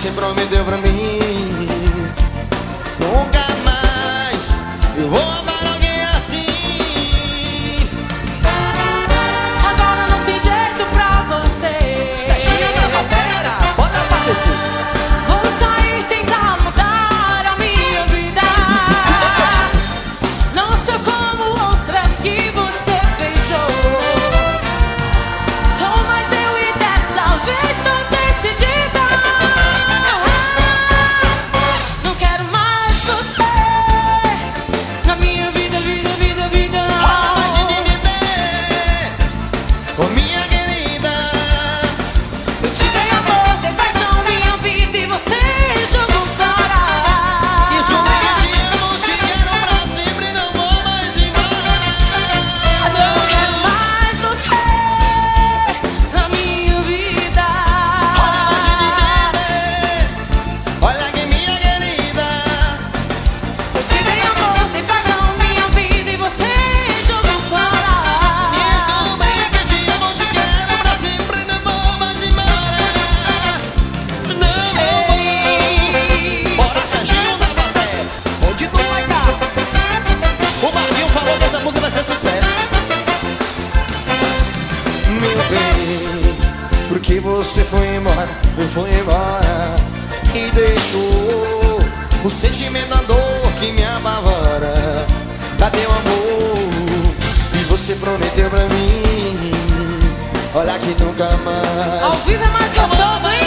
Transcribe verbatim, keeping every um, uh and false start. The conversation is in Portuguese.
você prometeu pra mim. Nunca mais eu vou amar alguém assim. Agora não tem jeito pra você. Serginho da Batera, bota pra descer. Vou sair, tentar mudar a minha vida. Não sou como outras que você beijou. Sou mais eu e dessa vez tô decidida. Não quero mais você na minha vida, vida, vida, vida. Olha mais de viver, ô minha querida. Eu te dei amor, dei paixão, minha vida e você jogou fora. Descobri que te amo, te quero pra sempre, não vou mais embora. Não quero mais você na minha vida. Olha mais de viver, olha que minha querida. Eu te dei amor, dei paixão, minha vida e você jogou fora. Descobri que te amo, te quero pra sempre, não vou mais embora. Não vou. Bora, Serginho da Baté, onde tu vai dar? O Marquinho falou que essa música vai ser sucesso. Meu bem, porque você foi embora, eu fui embora e deixou o sentimento da dor que me apavora. Cadê o amor? E você prometeu pra mim, olha que nunca Ao mais. vivo é mais gostoso, hein?